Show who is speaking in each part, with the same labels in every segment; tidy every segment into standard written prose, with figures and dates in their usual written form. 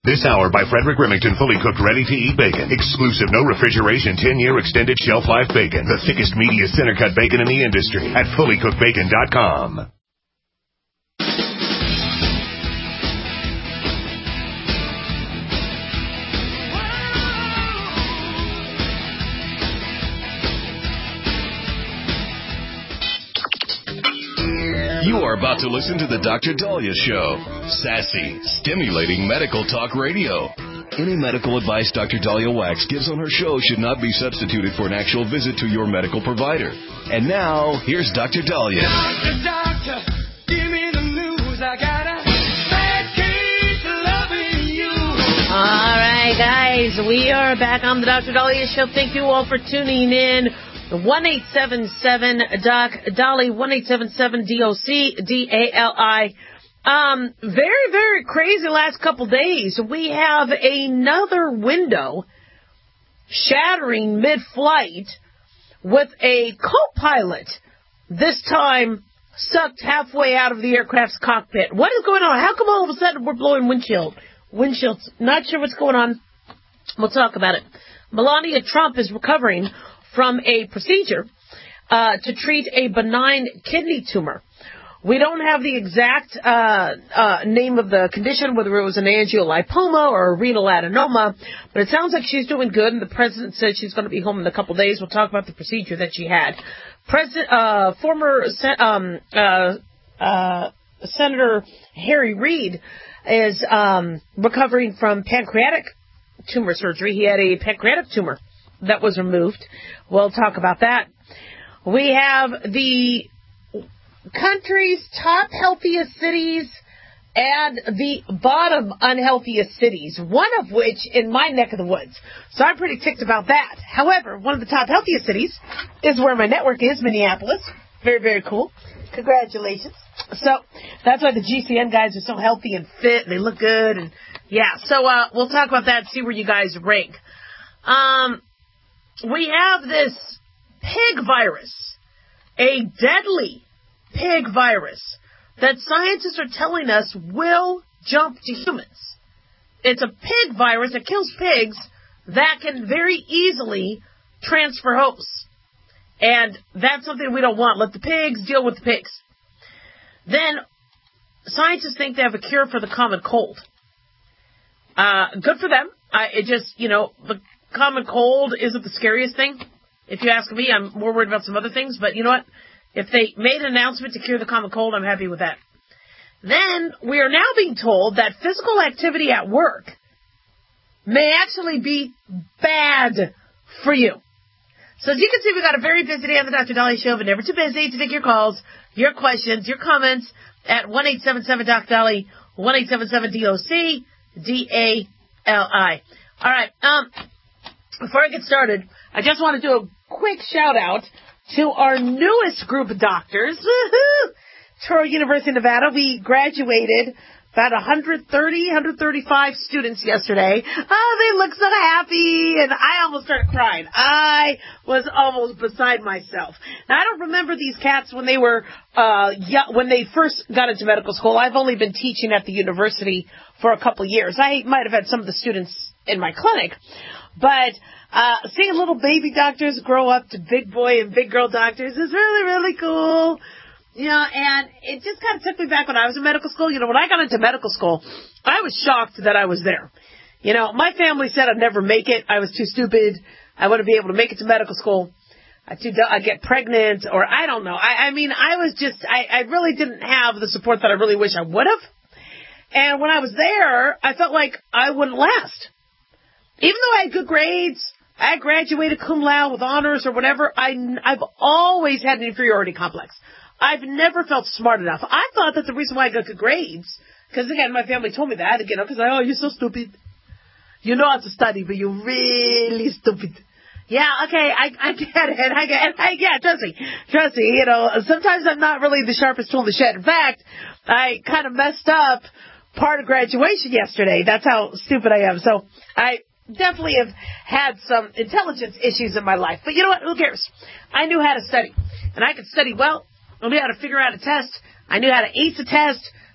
Speaker 1: This hour by Frederick Remington, fully cooked, ready-to-eat bacon. Exclusive, no refrigeration, 10-year extended shelf life bacon. The thickest, meatiest center-cut bacon in the industry at fullycookedbacon.com.
Speaker 2: You are about to listen to the Dr. Daliah Show. Sassy, stimulating medical talk radio. Any medical advice Dr. Daliah Wax gives on her show should not be substituted for an actual visit to your medical provider. And now, here's Dr. Daliah.
Speaker 3: Doctor, give me the news. I got a bad case of loving you.
Speaker 4: All right, guys, we are back on the Dr. Daliah Show. Thank you all for tuning in. 1-877-DOC-DALI, 1-877-DOC-DALI. Very, very crazy last couple days. We have another window shattering mid-flight with a co-pilot, this time sucked halfway out of the aircraft's cockpit. What is going on? How come all of a sudden we're blowing windshields? Not sure what's going on. We'll talk about it. Melania Trump is recovering from a procedure to treat a benign kidney tumor. We don't have the exact name of the condition, whether it was an angiolipoma or a renal adenoma, but it sounds like she's doing good, and the president said she's going to be home in a couple of days. We'll talk about the procedure that she had. Former Senator Harry Reid is recovering from pancreatic tumor surgery. He had a pancreatic tumor that was removed. We'll talk about that. We have the country's top healthiest cities and the bottom unhealthiest cities, one of which in my neck of the woods. So I'm pretty ticked about that. However, one of the top healthiest cities is where my network is, Minneapolis. Very, very cool. Congratulations. So that's why the GCN guys are so healthy and fit, and they look good. And yeah, so we'll talk about that, see where you guys rank. We have this pig virus, a deadly pig virus that scientists are telling us will jump to humans. It's a pig virus that kills pigs that can very easily transfer hosts. And that's something we don't want. Let the pigs deal with the pigs. Then scientists think they have a cure for the common cold. Good for them. The common cold isn't the scariest thing. If you ask me, I'm more worried about some other things. But you know what? If they made an announcement to cure the common cold, I'm happy with that. Then we are now being told that physical activity at work may actually be bad for you. So as you can see, we got a very busy day on the Dr. Daliah Show, but never too busy to take your calls, your questions, your comments at 1-877-DOC-DALI, 1-877-DOC-DALI. All right. Before I get started, I just want to do a quick shout-out to our newest group of doctors. Touro University of Nevada. We graduated about 135 students yesterday. Oh, they look so happy, and I almost started crying. I was almost beside myself. Now, I don't remember these cats when they were when they first got into medical school. I've only been teaching at the university for a couple years. I might have had some of the students in my clinic, but seeing little baby doctors grow up to big boy and big girl doctors is really, really cool. And it just kind of took me back when I was in medical school. When I got into medical school, I was shocked that I was there. My family said I'd never make it. I was too stupid. I wouldn't be able to make it to medical school. I'd get pregnant, or I don't know. I really didn't have the support that I really wish I would have. And when I was there, I felt like I wouldn't last. Even though I had good grades, I graduated cum laude with honors or whatever, I've always had an inferiority complex. I've never felt smart enough. I thought that the reason why I got good grades, because again, my family told me that, because you're so stupid. You know how to study, but you're really stupid. Yeah, okay, I get it. Yeah, trust me. Sometimes I'm not really the sharpest tool in the shed. In fact, I kind of messed up part of graduation yesterday. That's how stupid I am. So I definitely have had some intelligence issues in my life. But you know what? Who cares? I knew how to study. And I could study well. I knew how to figure out a test. I knew how to ace a test.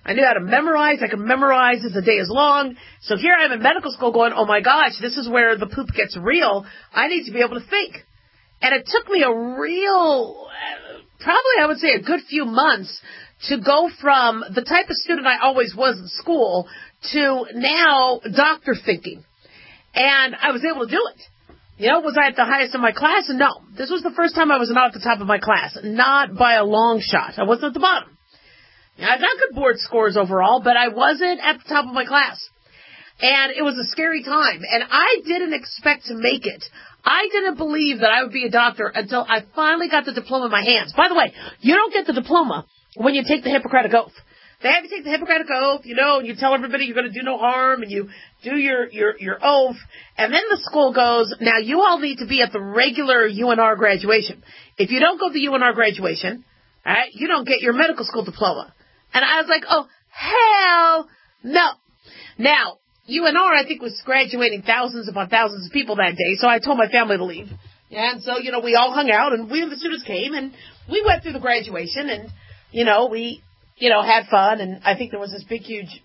Speaker 4: I knew how to memorize. I could memorize as the day is long. So here I am in medical school going, oh my gosh, this is where the poop gets real. I need to be able to think. And it took me a real, probably I would say a good few months to go from the type of student I always was in school to now doctor thinking. And I was able to do it. You know, was I at the highest in my class? No. This was the first time I was not at the top of my class. Not by a long shot. I wasn't at the bottom. I got good board scores overall, but I wasn't at the top of my class. And it was a scary time. And I didn't expect to make it. I didn't believe that I would be a doctor until I finally got the diploma in my hands. By the way, you don't get the diploma when you take the Hippocratic Oath. They have you take the Hippocratic Oath, you know, and you tell everybody you're going to do no harm, and you do your oath. And then the school goes, now you all need to be at the regular UNR graduation. If you don't go to the UNR graduation, all right, you don't get your medical school diploma. And I was like, oh, hell no. Now, UNR, I think, was graduating thousands upon thousands of people that day, so I told my family to leave. And so, you know, we all hung out, and the students came, and we went through the graduation, and, you know, we, you know, had fun, and I think there was this big, huge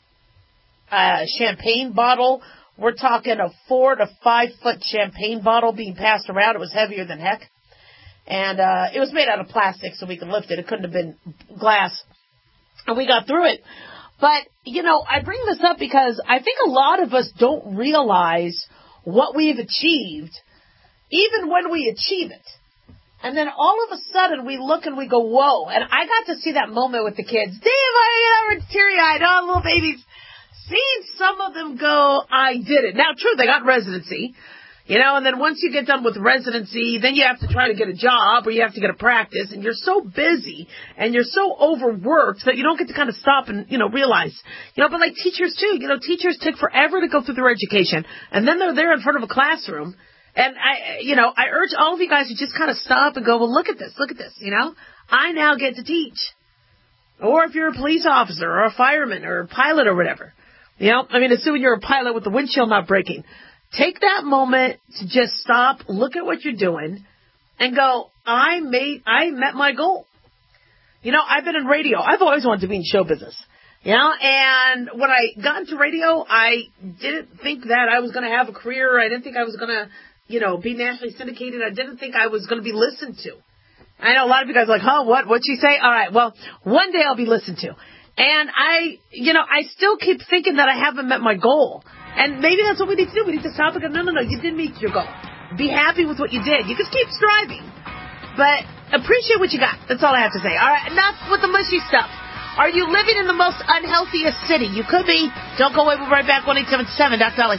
Speaker 4: champagne bottle. We're talking a 4 to 5 foot champagne bottle being passed around. It was heavier than heck. And it was made out of plastic so we could lift it. It couldn't have been glass. And we got through it. But, you know, I bring this up because I think a lot of us don't realize what we've achieved, even when we achieve it. And then all of a sudden we look and we go, whoa. And I got to see that moment with the kids. Damn, I got teary-eyed. Oh, little babies. Seeing some of them go, I did it. Now, true, they got residency. You know, and then once you get done with residency, then you have to try to get a job or you have to get a practice, and you're so busy and you're so overworked that you don't get to kind of stop and, you know, realize, you know, but like teachers too, you know, teachers take forever to go through their education, and then they're there in front of a classroom, and I urge all of you guys to just kind of stop and go, well, look at this, you know, I now get to teach. Or if you're a police officer or a fireman or a pilot or whatever, you know, I mean, assuming you're a pilot with the windshield not breaking. Take that moment to just stop, look at what you're doing, and go, I met my goal. You know, I've been in radio. I've always wanted to be in show business. You know, and when I got into radio, I didn't think that I was going to have a career. I didn't think I was going to, you know, be nationally syndicated. I didn't think I was going to be listened to. I know a lot of you guys are like, huh, what'd she say? All right, well, one day I'll be listened to. And I still keep thinking that I haven't met my goal. And maybe that's what we need to do. We need to stop and go, no, you didn't meet your goal. Be happy with what you did. You just keep striving. But appreciate what you got. That's all I have to say. All right, enough with the mushy stuff. Are you living in the most unhealthiest city? You could be. Don't go away. We'll be right back. 1-877 Dr. Dolly.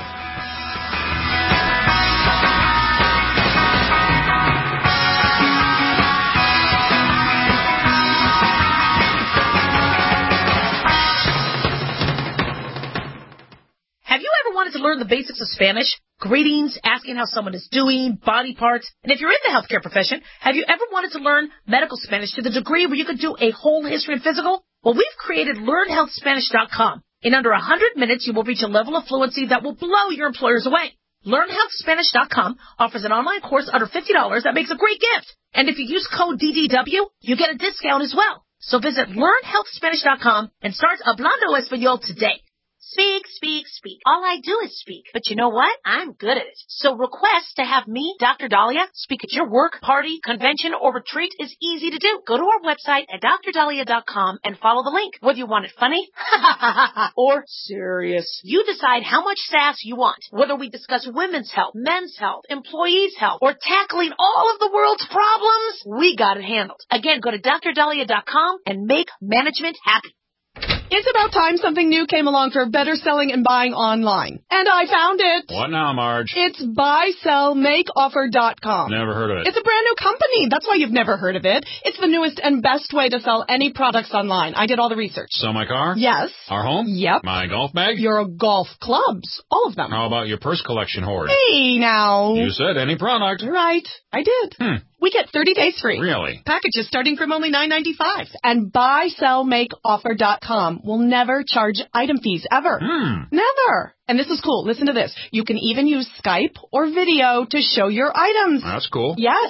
Speaker 4: Have you ever wanted to learn the basics of Spanish? Greetings, asking how someone is doing, body parts. And if you're in the healthcare profession, have you ever wanted to learn medical Spanish to the degree where you could do a whole history and physical? Well, we've created LearnHealthSpanish.com. In under 100 minutes, you will reach a level of fluency that will blow your employers away. LearnHealthSpanish.com offers an online course under $50 that makes a great gift. And if you use code DDW, you get a discount as well. So visit LearnHealthSpanish.com and start Hablando Español today. Speak. All I do is speak. But you know what? I'm good at it. So request to have me, Dr. Dahlia, speak at your work, party, convention, or retreat is easy to do. Go to our website at drdahlia.com and follow the link. Whether you want it funny or serious, you decide how much sass you want. Whether we discuss women's health, men's health, employees' health, or tackling all of the world's problems, we got it handled. Again, go to drdahlia.com and make management happy.
Speaker 5: It's about time something new came along for better selling and buying online. And I found it.
Speaker 6: What now, Marge?
Speaker 5: It's buysellmakeoffer.com.
Speaker 6: Never heard of it.
Speaker 5: It's a brand new company. That's why you've never heard of it. It's the newest and best way to sell any products online. I did all the research.
Speaker 6: Sell my car?
Speaker 5: Yes.
Speaker 6: Our home?
Speaker 5: Yep.
Speaker 6: My golf bag?
Speaker 5: Your golf clubs. All of them.
Speaker 6: How about your purse collection hoard?
Speaker 5: Hey, now.
Speaker 6: You said any product.
Speaker 5: Right. I did. We get 30 days free.
Speaker 6: Really?
Speaker 5: Packages starting from only $9.95. And buysellmakeoffer.com will never charge item fees, ever. Never. And this is cool. Listen to this. You can even use Skype or video to show your items.
Speaker 6: That's cool.
Speaker 5: Yes.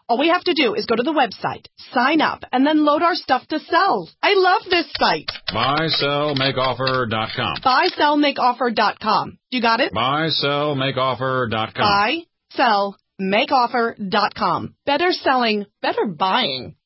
Speaker 5: All we have to do is go to the website, sign up, and then load our stuff to sell. I love this site.
Speaker 6: BuySellMakeOffer.com.
Speaker 5: BuySellMakeOffer.com. You got it?
Speaker 6: BuySellMakeOffer.com.
Speaker 5: BuySellMakeOffer.com. Better selling, better buying.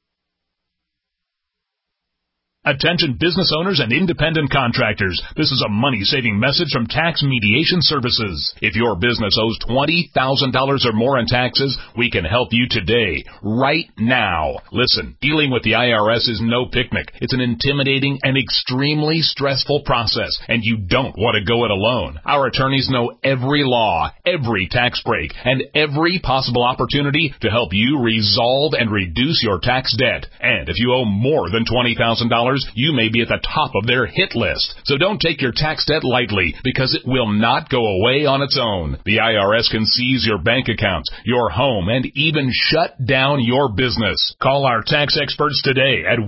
Speaker 7: Attention business owners and independent contractors. This is a money-saving message from Tax Mediation Services. If your business owes $20,000 or more in taxes, we can help you today, right now. Listen, dealing with the IRS is no picnic. It's an intimidating and extremely stressful process, and you don't want to go it alone. Our attorneys know every law, every tax break, and every possible opportunity to help you resolve and reduce your tax debt. And if you owe more than $20,000, you may be at the top of their hit list. So don't take your tax debt lightly, because it will not go away on its own. The IRS can seize your bank accounts, your home, and even shut down your business. Call our tax experts today at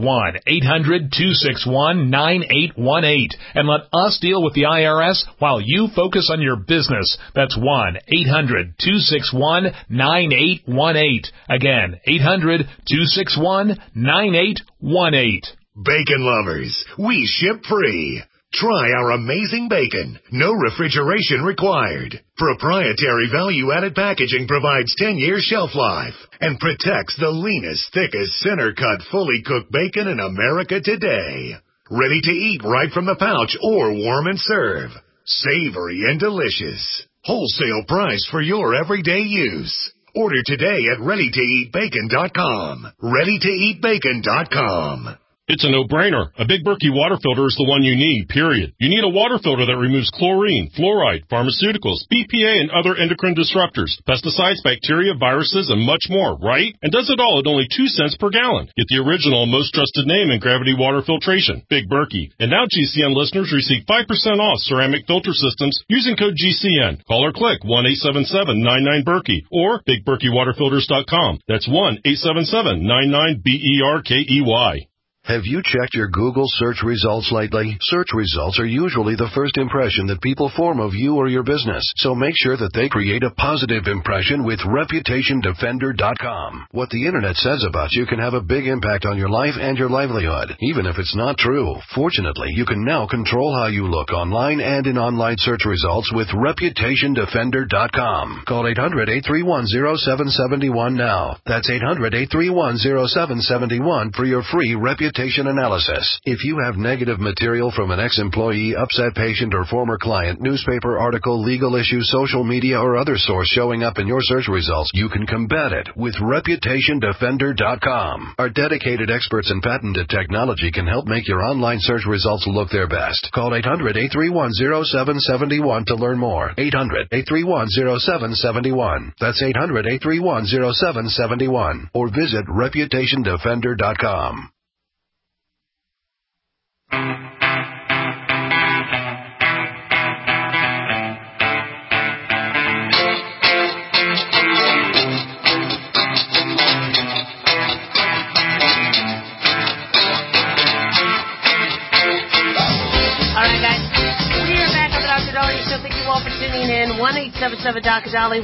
Speaker 7: 1-800-261-9818 and let us deal with the IRS while you focus on your business. That's 1-800-261-9818. Again, 800-261-9818.
Speaker 1: Bacon lovers, we ship free. Try our amazing bacon. No refrigeration required. Proprietary value-added packaging provides 10-year shelf life and protects the leanest, thickest, center-cut, fully cooked bacon in America today. Ready to eat right from the pouch or warm and serve. Savory and delicious. Wholesale price for your everyday use. Order today at ReadyToEatBacon.com. ReadyToEatBacon.com.
Speaker 8: It's a no-brainer. A Big Berkey water filter is the one you need, period. You need a water filter that removes chlorine, fluoride, pharmaceuticals, BPA, and other endocrine disruptors, pesticides, bacteria, viruses, and much more, right? And does it all at only 2 cents per gallon. Get the original, most trusted name in gravity water filtration, Big Berkey. And now GCN listeners receive 5% off ceramic filter systems using code GCN. Call or click 1-877-99-BERKEY or BigBerkeyWaterFilters.com. That's 1-877-99-BERKEY.
Speaker 9: Have you checked your Google search results lately? Search results are usually the first impression that people form of you or your business, so make sure that they create a positive impression with ReputationDefender.com. What the Internet says about you can have a big impact on your life and your livelihood, even if it's not true. Fortunately, you can now control how you look online and in online search results with ReputationDefender.com. Call 800-831-0771 now. That's 800-831-0771 for your free reputation analysis. If you have negative material from an ex-employee, upset patient, or former client, newspaper article, legal issue, social media, or other source showing up in your search results, you can combat it with ReputationDefender.com. Our dedicated experts in patented technology can help make your online search results look their best. Call 800-831-0771 to learn more. 800-831-0771. That's 800-831-0771. Or visit ReputationDefender.com.
Speaker 4: In 1-877-DOC-DALI,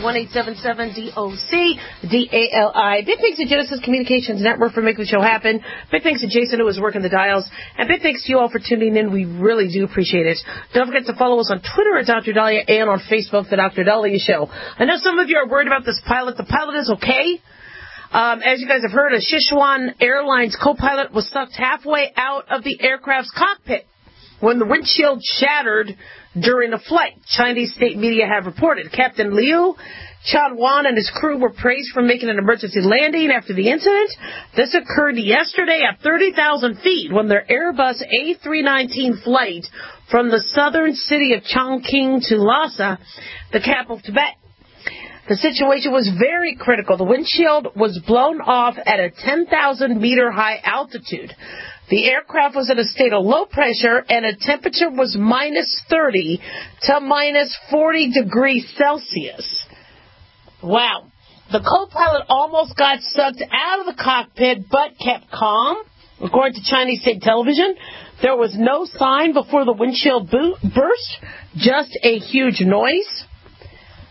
Speaker 4: 1-877-DOC-DALI. Big thanks to Genesis Communications Network for making the show happen. Big thanks to Jason, who was working the dials. And big thanks to you all for tuning in. We really do appreciate it. Don't forget to follow us on Twitter at Dr. Dahlia and on Facebook, The Dr. Dahlia Show. I know some of you are worried about this pilot. The pilot is okay. As you guys have heard, a Sichuan Airlines co-pilot was sucked halfway out of the aircraft's cockpit when the windshield shattered during a flight, Chinese state media have reported. Captain Liu Chanwan and his crew were praised for making an emergency landing after the incident. This occurred yesterday at 30,000 feet when their Airbus A319 flight from the southern city of Chongqing to Lhasa, the capital of Tibet. The situation was very critical. The windshield was blown off at a 10,000-meter high altitude. The aircraft was in a state of low pressure, and a temperature was minus 30 to minus 40 degrees Celsius. Wow. The co-pilot almost got sucked out of the cockpit, but kept calm. According to Chinese state television, there was no sign before the windshield burst, just a huge noise.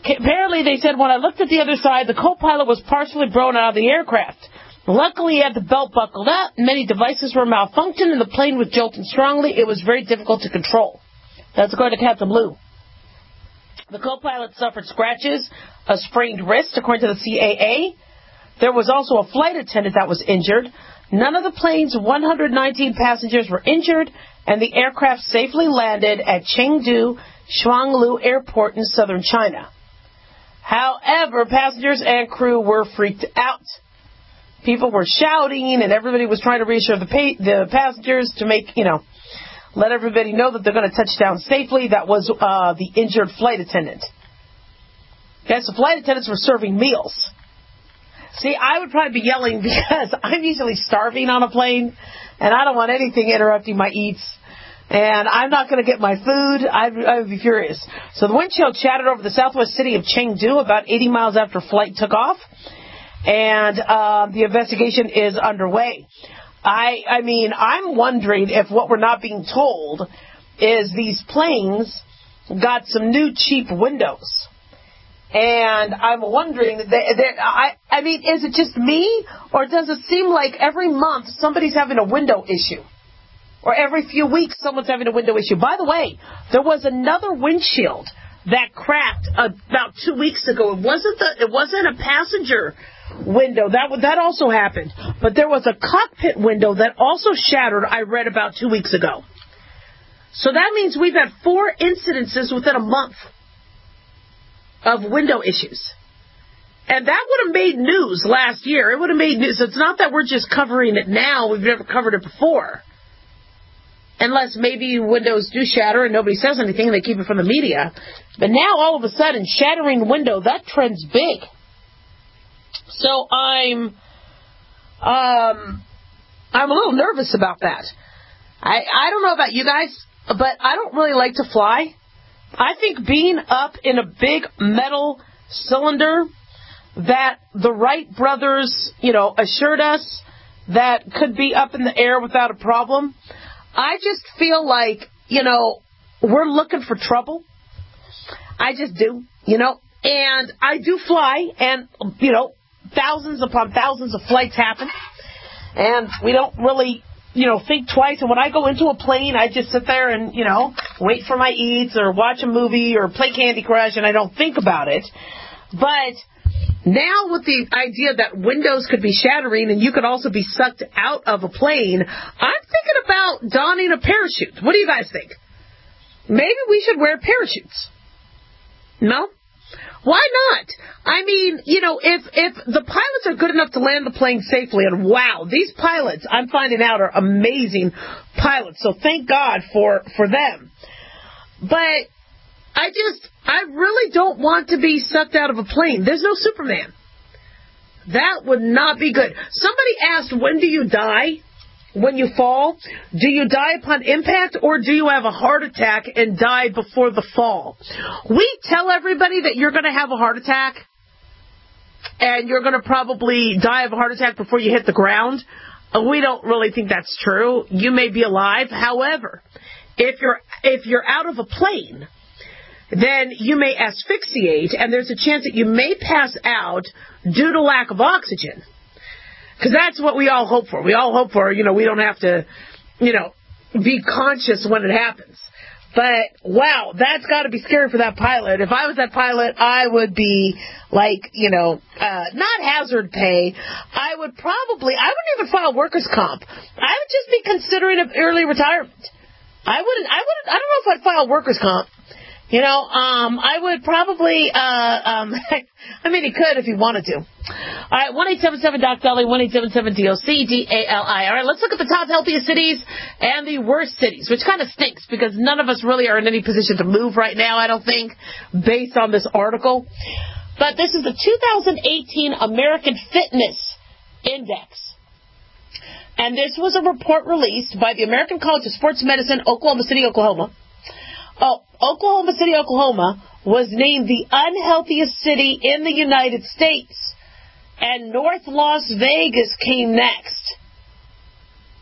Speaker 4: Apparently, they said, when I looked at the other side, the co-pilot was partially blown out of the aircraft. Luckily, he had the belt buckled up. Many devices were malfunctioned, and the plane was jolting strongly. It was very difficult to control. That's according to Captain Blue. The co-pilot suffered scratches, a sprained wrist, according to the CAA. There was also a flight attendant that was injured. None of the plane's 119 passengers were injured, and the aircraft safely landed at Chengdu Shuanglu Airport in southern China. However, passengers and crew were freaked out. People were shouting, and everybody was trying to reassure the passengers to make, let everybody know that they're going to touch down safely. That was the injured flight attendant. Okay, so flight attendants were serving meals. See, I would probably be yelling because I'm usually starving on a plane, and I don't want anything interrupting my eats. And I'm not going to get my food. I would be furious. So the windshield shattered over the southwest city of Chengdu about 80 miles after flight took off. And the investigation is underway. I mean, I'm wondering if what we're not being told is these planes got some new cheap windows. And I'm wondering, I mean, is it just me, or does it seem like every month somebody's having a window issue? Or every few weeks someone's having a window issue? By the way, there was another windshield that cracked about 2 weeks ago. It wasn't a passenger window. That also happened. But there was a cockpit window that also shattered, I read about 2 weeks ago. So that means we've had 4 incidences within a month of window issues. And that would have made news last year. It would have made news. It's not that we're just covering it now. We've never covered it before. Unless maybe windows do shatter and nobody says anything and they keep it from the media. But now, all of a sudden, shattering window, that trend's big. So I'm a little nervous about that. I don't know about you guys, but I don't really like to fly. I think being up in a big metal cylinder that the Wright brothers, assured us that could be up in the air without a problem, I just feel like, we're looking for trouble. I just do, and I do fly, and, thousands upon thousands of flights happen, and we don't really, think twice. And when I go into a plane, I just sit there and, wait for my eats or watch a movie or play Candy Crush, and I don't think about it. But now with the idea that windows could be shattering and you could also be sucked out of a plane, I'm thinking about donning a parachute. What do you guys think? Maybe we should wear parachutes. No? Why not? I mean, if the pilots are good enough to land the plane safely, and wow, these pilots, I'm finding out, are amazing pilots, so thank God for them. But I really don't want to be sucked out of a plane. There's no Superman. That would not be good. Somebody asked, when do you die? When you fall? Do you die upon impact, or do you have a heart attack and die before the fall? We tell everybody that you're going to have a heart attack, and you're going to probably die of a heart attack before you hit the ground. We don't really think that's true. You may be alive. However, if you're out of a plane, then you may asphyxiate, and there's a chance that you may pass out due to lack of oxygen. Because that's what we all hope for. We all hope for, we don't have to, be conscious when it happens. But, wow, that's got to be scary for that pilot. If I was that pilot, I would be, not hazard pay. I wouldn't even file workers' comp. I would just be considering an early retirement. I don't know if I'd file workers' comp. I would probably, he could if he wanted to. All right, 1-877-DOC-DALI, 1-877-DOC-DALI. All right, let's look at the top healthiest cities and the worst cities, which kind of stinks because none of us really are in any position to move right now, I don't think, based on this article. But this is the 2018 American Fitness Index. And this was a report released by the American College of Sports Medicine, Oklahoma City, Oklahoma. Oklahoma City, Oklahoma was named the unhealthiest city in the United States, and North Las Vegas came next.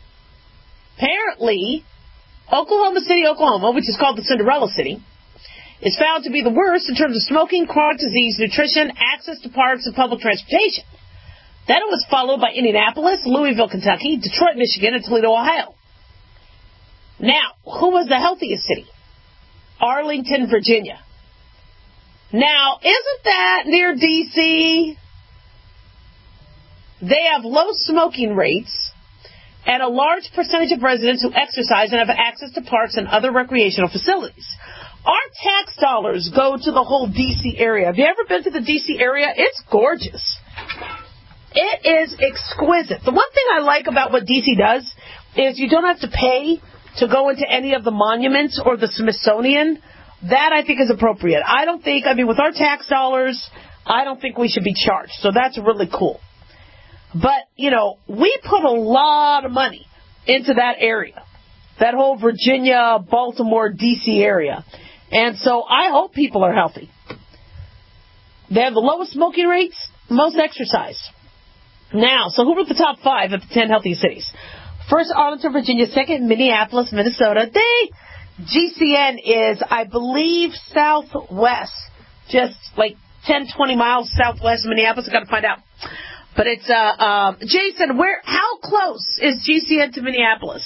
Speaker 4: Apparently, Oklahoma City, Oklahoma, which is called the Cinderella City, is found to be the worst in terms of smoking, chronic disease, nutrition, access to parks, and public transportation. Then it was followed by Indianapolis, Louisville, Kentucky, Detroit, Michigan, and Toledo, Ohio. Now, who was the healthiest city? Arlington, Virginia. Now, isn't that near D.C.? They have low smoking rates and a large percentage of residents who exercise and have access to parks and other recreational facilities. Our tax dollars go to the whole D.C. area. Have you ever been to the D.C. area? It's gorgeous. It is exquisite. The one thing I like about what D.C. does is you don't have to pay to go into any of the monuments or the Smithsonian. That I think is appropriate. With our tax dollars, I don't think we should be charged. So that's really cool. But, we put a lot of money into that area, that whole Virginia, Baltimore, D.C. area. And so I hope people are healthy. They have the lowest smoking rates, most exercise. Now, so who were the top 5 of the 10 healthiest cities? First, Arlington, Virginia. Second, Minneapolis, Minnesota. GCN is, I believe, southwest, just like 10, 20 miles southwest of Minneapolis. I've got to find out. But it's, Jason, how close is GCN to Minneapolis?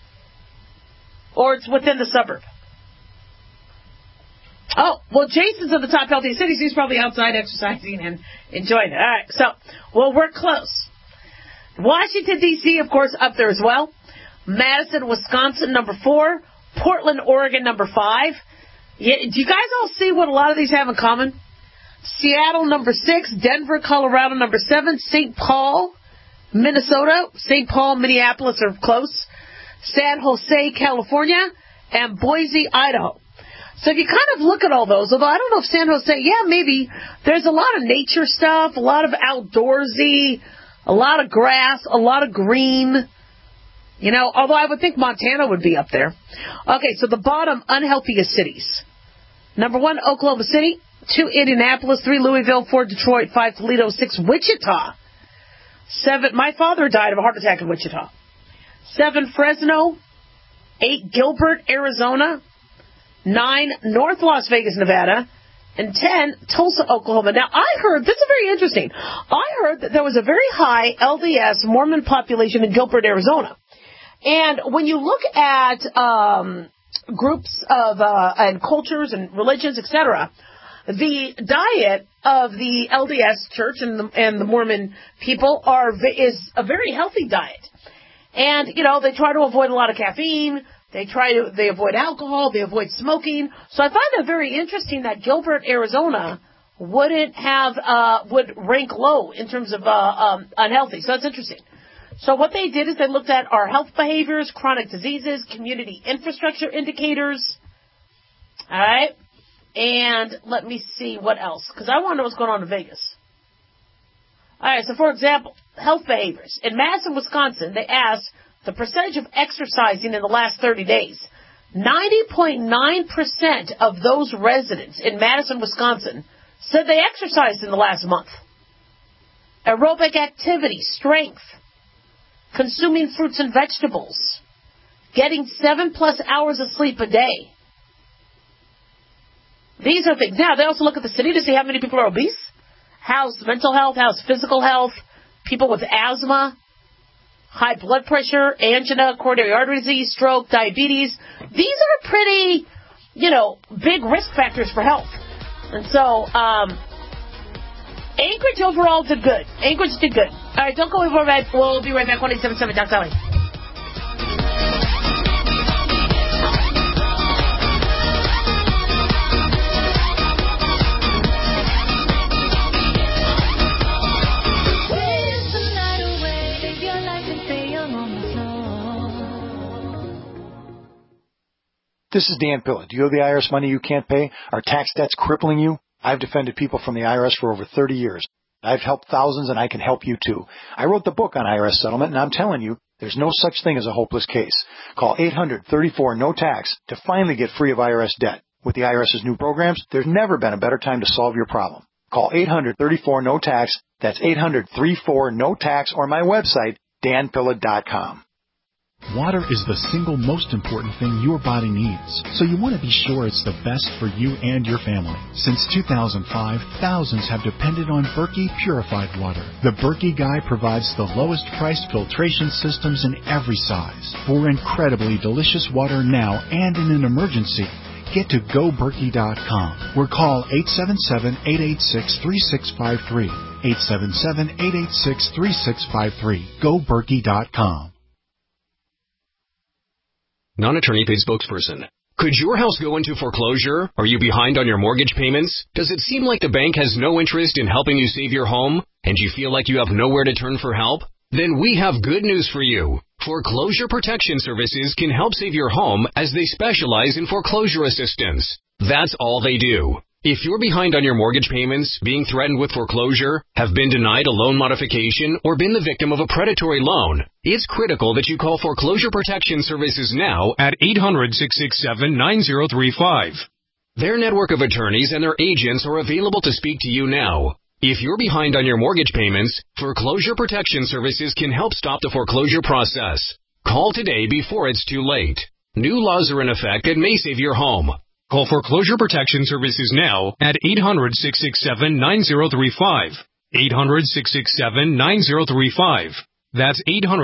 Speaker 4: Or it's within the suburb? Oh, well, Jason's in the top healthy cities. He's probably outside exercising and enjoying it. All right, we're close. Washington, D.C., of course, up there as well. Madison, Wisconsin, number 4. Portland, Oregon, number 5. Do you guys all see what a lot of these have in common? Seattle, number 6. Denver, Colorado, number 7. St. Paul, Minnesota. St. Paul, Minneapolis are close. San Jose, California. And Boise, Idaho. So if you kind of look at all those, although I don't know if San Jose, maybe. There's a lot of nature stuff, a lot of outdoorsy, a lot of grass, a lot of green. Although I would think Montana would be up there. Okay, so the bottom unhealthiest cities. Number 1, Oklahoma City. 2, Indianapolis. 3, Louisville. 4, Detroit. 5, Toledo. 6, Wichita. 7, my father died of a heart attack in Wichita. 7, Fresno. 8, Gilbert, Arizona. 9, North Las Vegas, Nevada. And 10, Tulsa, Oklahoma. Now, I heard, this is very interesting, I heard that there was a very high LDS Mormon population in Gilbert, Arizona. And when you look at groups of and cultures and religions, etc., the diet of the LDS Church and the Mormon people is a very healthy diet. And they try to avoid a lot of caffeine. They avoid alcohol. They avoid smoking. So I find it very interesting that Gilbert, Arizona, would rank low in terms of unhealthy. So that's interesting. So what they did is they looked at our health behaviors, chronic diseases, community infrastructure indicators. All right. And let me see what else, because I want to know what's going on in Vegas. All right. So, for example, health behaviors. In Madison, Wisconsin, they asked the percentage of exercising in the last 30 days. 90.9% of those residents in Madison, Wisconsin said they exercised in the last month. Aerobic activity, strength, consuming fruits and vegetables, getting 7+ hours of sleep a day. These are things. Now, they also look at the city to see how many people are obese, how's mental health, how's physical health, people with asthma, high blood pressure, angina, coronary artery disease, stroke, diabetes. These are pretty, big risk factors for health. And so, Anchorage overall did good. Anchorage did good. All right, don't go away. We'll be right back. 1-877 Dr. Dolly.
Speaker 10: This is Dan Pilla. Do you owe the IRS money you can't pay? Are tax debts crippling you? I've defended people from the IRS for over 30 years. I've helped thousands, and I can help you too. I wrote the book on IRS settlement, and I'm telling you, there's no such thing as a hopeless case. Call 800-34-NO-TAX to finally get free of IRS debt. With the IRS's new programs, there's never been a better time to solve your problem. Call 800-34-NO-TAX. That's 800-34-NO-TAX, or my website, danpilla.com.
Speaker 11: Water is the single most important thing your body needs, so you want to be sure it's the best for you and your family. Since 2005, thousands have depended on Berkey purified water. The Berkey Guy provides the lowest priced filtration systems in every size. For incredibly delicious water now and in an emergency, get to GoBerkey.com or call 877-886-3653. 877-886-3653. GoBerkey.com.
Speaker 12: Non-attorney paid spokesperson. Could your house go into foreclosure? Are you behind on your mortgage payments? Does it seem like the bank has no interest in helping you save your home? And you feel like you have nowhere to turn for help? Then we have good news for you. Foreclosure Protection Services can help save your home as they specialize in foreclosure assistance. That's all they do. If you're behind on your mortgage payments, being threatened with foreclosure, have been denied a loan modification, or been the victim of a predatory loan, it's critical that you call Foreclosure Protection Services now at 800-667-9035. Their network of attorneys and their agents are available to speak to you now. If you're behind on your mortgage payments, Foreclosure Protection Services can help stop the foreclosure process. Call today before it's too late. New laws are in effect that may save your home. Call Foreclosure Protection Services now at 800-667-9035. 800-667-9035. That's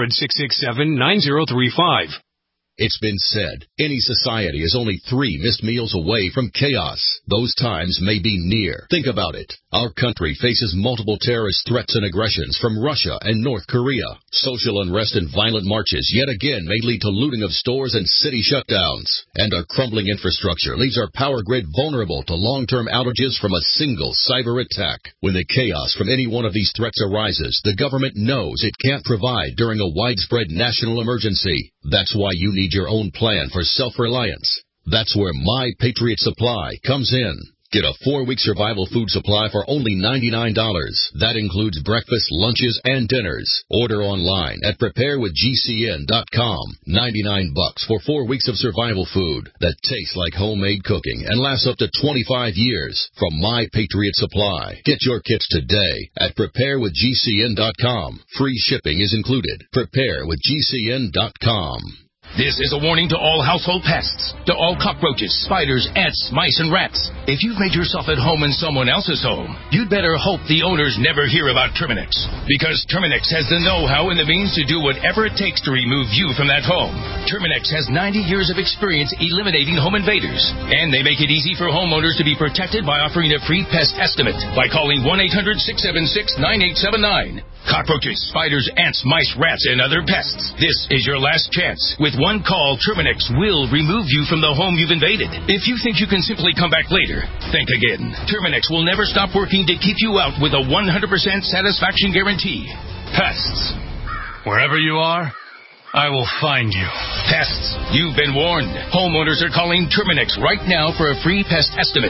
Speaker 12: 800-667-9035.
Speaker 13: It's been said, any society is only 3 missed meals away from chaos. Those times may be near. Think about it. Our country faces multiple terrorist threats and aggressions from Russia and North Korea. Social unrest and violent marches yet again may lead to looting of stores and city shutdowns. And our crumbling infrastructure leaves our power grid vulnerable to long-term outages from a single cyber attack. When the chaos from any one of these threats arises, the government knows it can't provide during a widespread national emergency. That's why you need your own plan for self-reliance. That's where My Patriot Supply comes in. Get a 4-week survival food supply for only $99. That includes breakfast, lunches, and dinners. Order online at preparewithgcn.com. $99 for 4 weeks of survival food that tastes like homemade cooking and lasts up to 25 years from My Patriot Supply. Get your kits today at preparewithgcn.com. Free shipping is included. Preparewithgcn.com.
Speaker 14: This is a warning to all household pests, to all cockroaches, spiders, ants, mice, and rats. If you've made yourself at home in someone else's home, you'd better hope the owners never hear about Terminix, because Terminix has the know-how and the means to do whatever it takes to remove you from that home. Terminix has 90 years of experience eliminating home invaders, and they make it easy for homeowners to be protected by offering a free pest estimate by calling 1-800-676-9879. Cockroaches, spiders, ants, mice, rats, and other pests. This is your last chance. With one call, Terminix will remove you from the home you've invaded. If you think you can simply come back later, think again. Terminix will never stop working to keep you out with a 100% satisfaction guarantee. Pests. Wherever you are, I will find you. Pests, you've been warned. Homeowners are calling Terminix right now for a free pest estimate.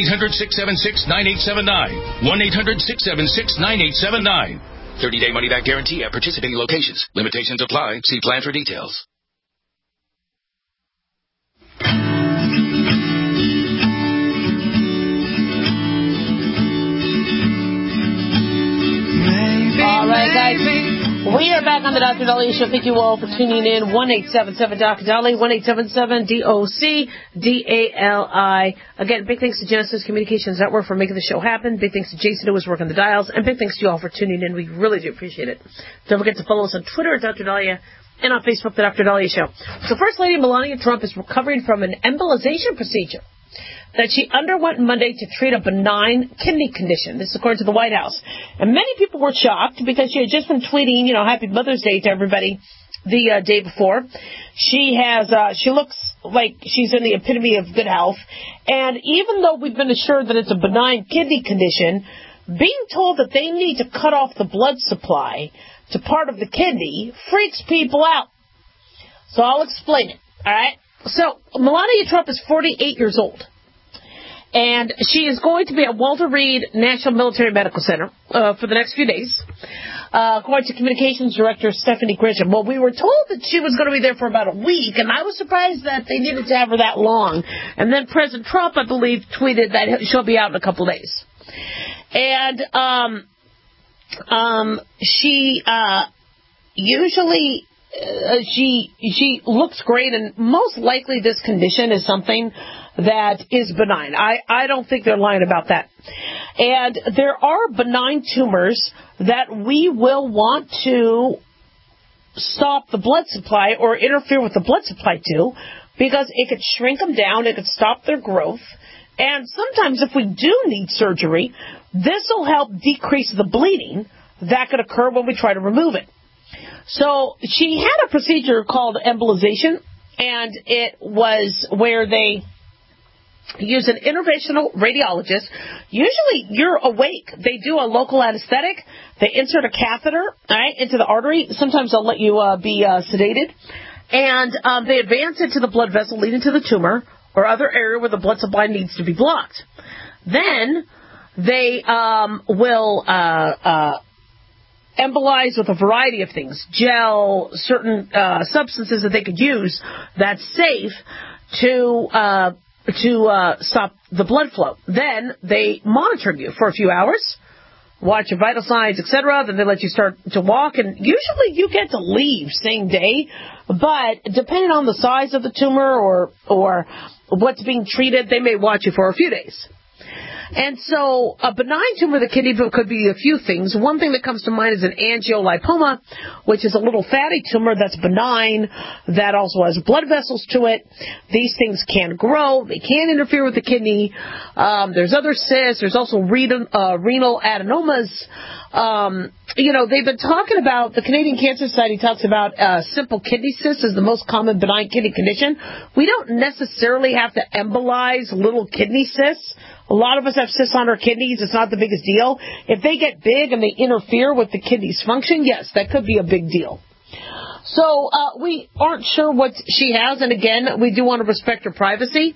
Speaker 14: 1-800-676-9879. 1-800-676-9879. 30-day money-back guarantee at participating locations. Limitations apply. See plan for details.
Speaker 4: All right, guys. We are back on the Dr. Dahlia Show. Thank you all for tuning in. 1-877-Dr. 1-877-DOC-DALI. Again, big thanks to Genesis Communications Network for making the show happen. Big thanks to Jason who was working the dials. And big thanks to you all for tuning in. We really do appreciate it. Don't forget to follow us on Twitter at Dr. Dahlia and on Facebook, The Dr. Dahlia Show. So First Lady Melania Trump is recovering from an embolization procedure that she underwent Monday to treat a benign kidney condition. This is according to the White House. And many people were shocked because she had just been tweeting, Happy Mother's Day to everybody the day before. She looks like she's in the epitome of good health. And even though we've been assured that it's a benign kidney condition, being told that they need to cut off the blood supply to part of the kidney freaks people out. So I'll explain it, all right? So Melania Trump is 48 years old. And she is going to be at Walter Reed National Military Medical Center for the next few days, according to Communications Director Stephanie Grisham. Well, we were told that she was going to be there for about a week, and I was surprised that they needed to have her that long. And then President Trump, I believe, tweeted that she'll be out in a couple days. And she usually she looks great, and most likely this condition is something that is benign. I don't think they're lying about that. And there are benign tumors that we will want to stop the blood supply or interfere with the blood supply to, because it could shrink them down, it could stop their growth. And sometimes if we do need surgery, this will help decrease the bleeding that could occur when we try to remove it. So she had a procedure called embolization, and it was where they use an interventional radiologist. Usually you're awake. They do a local anesthetic. They insert a catheter into the artery. Sometimes they'll let you be sedated. And they advance it to the blood vessel leading to the tumor or other area where the blood supply needs to be blocked. Then they will embolize with a variety of things, gel, certain substances that they could use that's safe to stop the blood flow. Then they monitor you for a few hours, watch your vital signs, etc. Then they let you start to walk, and usually you get to leave same day, but depending on the size of the tumor or what's being treated, they may watch you for a few days. And so a benign tumor of the kidney could be a few things. One thing that comes to mind is an angiolipoma, which is a little fatty tumor that's benign, that also has blood vessels to it. These things can grow. They can interfere with the kidney. There's other cysts. There's also renal adenomas. They've been talking about, the Canadian Cancer Society talks about simple kidney cysts as the most common benign kidney condition. We don't necessarily have to embolize little kidney cysts. A lot of us have cysts on our kidneys. It's not the biggest deal. If they get big and they interfere with the kidney's function, yes, that could be a big deal. So we aren't sure what she has, and again, we do want to respect her privacy.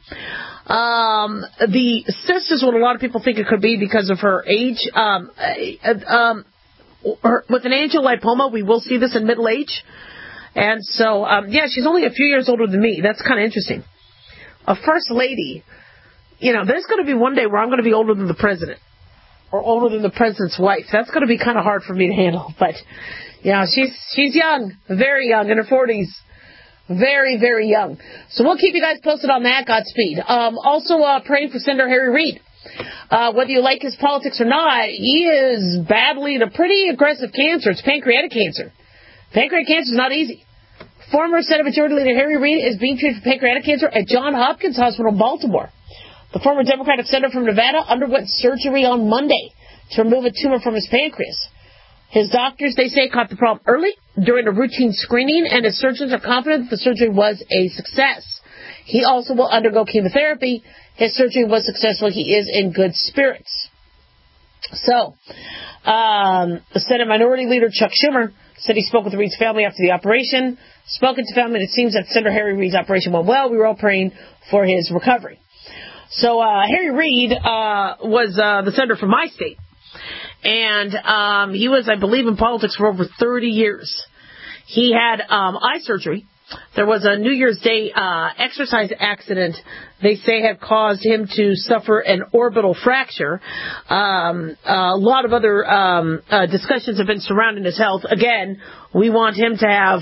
Speaker 4: The cyst is what a lot of people think it could be because of her age. With an angiolipoma, we will see this in middle age. And so, she's only a few years older than me. That's kind of interesting. A first lady, there's going to be one day where I'm going to be older than the president or older than the president's wife. That's going to be kind of hard for me to handle. But, she's young, very young, in her 40s. Very, very young. So we'll keep you guys posted on that. Godspeed. Also, praying for Senator Harry Reid. Whether you like his politics or not, he is battling a pretty aggressive cancer. It's pancreatic cancer. Pancreatic cancer is not easy. Former Senate Majority Leader Harry Reid is being treated for pancreatic cancer at Johns Hopkins Hospital in Baltimore. The former Democratic senator from Nevada underwent surgery on Monday to remove a tumor from his pancreas. His doctors, they say, caught the problem early during a routine screening, and his surgeons are confident the surgery was a success. He also will undergo chemotherapy. His surgery was successful. He is in good spirits. So, the Senate Minority Leader Chuck Schumer said he spoke with Reid's family after the operation. Spoken to family, and it seems that Senator Harry Reid's operation went well. We were all praying for his recovery. So, Harry Reid was the senator from my state. And he was, I believe, in politics for over 30 years. He had eye surgery. There was a New Year's Day exercise accident they say had caused him to suffer an orbital fracture. A lot of other discussions have been surrounding his health. Again, we want him to have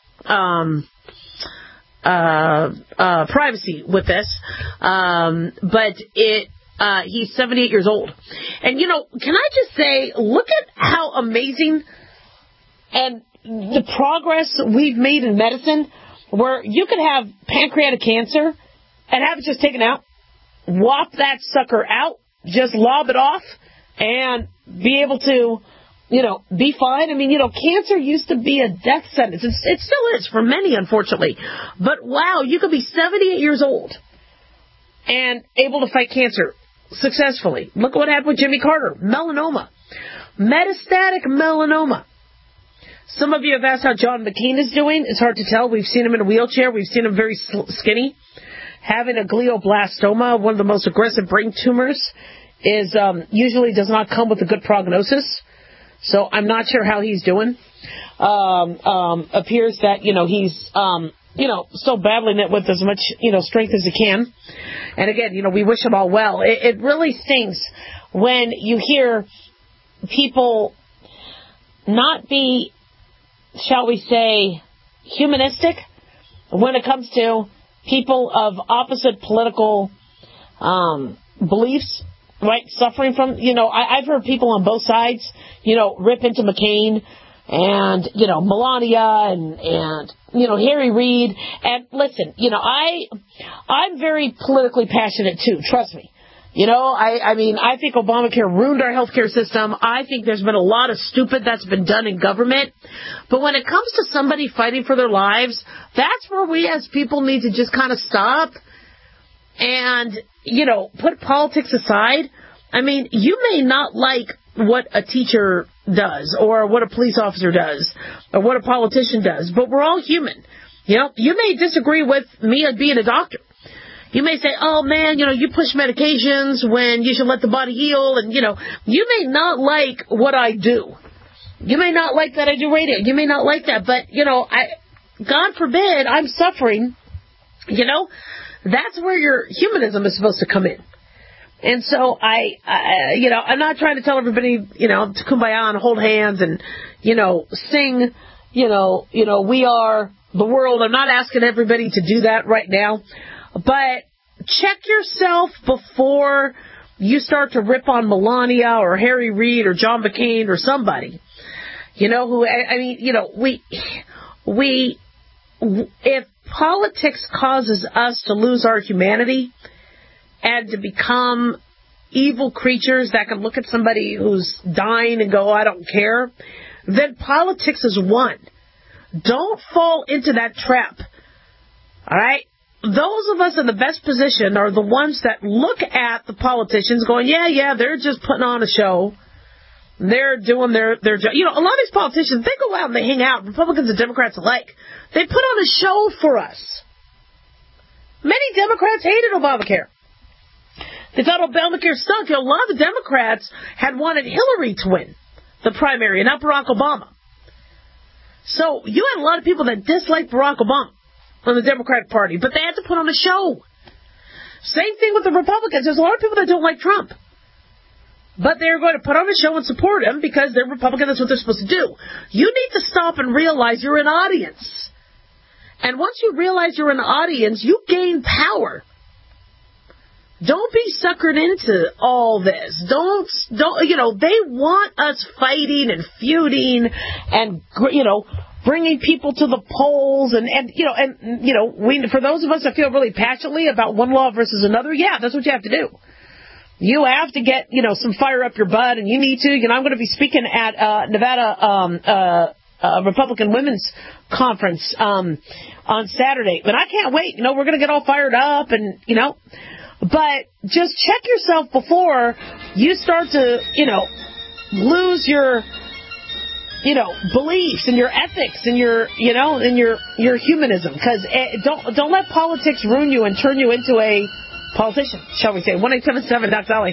Speaker 4: privacy with this. But he's 78 years old. And, can I just say, look at how amazing and the progress we've made in medicine, where you could have pancreatic cancer and have it just taken out, whop that sucker out, just lob it off, and be able to, be fine. I mean, cancer used to be a death sentence. It still is for many, unfortunately. But, wow, you could be 78 years old and able to fight cancer successfully. Look what happened with Jimmy Carter. Melanoma. Metastatic melanoma. Some of you have asked how John McCain is doing. It's hard to tell. We've seen him in a wheelchair. We've seen him very skinny. Having a glioblastoma, one of the most aggressive brain tumors, is usually does not come with a good prognosis. So I'm not sure how he's doing. Appears that, he's still battling it with as much, strength as he can. And again, we wish him all well. It really stings when you hear people not be, shall we say, humanistic when it comes to people of opposite political beliefs, right? Suffering from, I've heard people on both sides, rip into McCain and, Melania and Harry Reid. And listen, I'm very politically passionate too, trust me. I think Obamacare ruined our healthcare system. I think there's been a lot of stupid that's been done in government. But when it comes to somebody fighting for their lives, that's where we as people need to just kind of stop and, put politics aside. I mean, you may not like what a teacher does or what a police officer does or what a politician does, but we're all human. You may disagree with me being a doctor. You may say, oh, man, you push medications when you should let the body heal. And, you may not like what I do. You may not like that I do radio. You may not like that. But, God forbid I'm suffering. That's where your humanism is supposed to come in. And so I'm not trying to tell everybody, to kumbaya and hold hands and, sing, we are the world. I'm not asking everybody to do that right now. But check yourself before you start to rip on Melania or Harry Reid or John McCain or somebody. If politics causes us to lose our humanity and to become evil creatures that can look at somebody who's dying and go, I don't care, then politics is won. Don't fall into that trap. All right? Those of us in the best position are the ones that look at the politicians going, yeah, they're just putting on a show. They're doing their job. A lot of these politicians, they go out and they hang out, Republicans and Democrats alike. They put on a show for us. Many Democrats hated Obamacare. They thought Obamacare stunk. A lot of the Democrats had wanted Hillary to win the primary and not Barack Obama. So you had a lot of people that disliked Barack Obama on the Democratic Party, but they had to put on a show. Same thing with the Republicans. There's a lot of people that don't like Trump, but they're going to put on a show and support him because they're Republican. That's what they're supposed to do. You need to stop and realize you're an audience. And once you realize you're an audience, you gain power. Don't be suckered into all this. Don't, they want us fighting and feuding and, bringing people to the polls and for those of us that feel really passionately about one law versus another, yeah, that's what you have to do. You have to get, some fire up your butt, and you need to. I'm going to be speaking at Nevada Republican Women's Conference on Saturday, but I can't wait. We're going to get all fired up, and but just check yourself before you start to lose your beliefs and your ethics and your humanism, because don't let politics ruin you and turn you into a politician, shall we say. 1-877 Doc Dolly.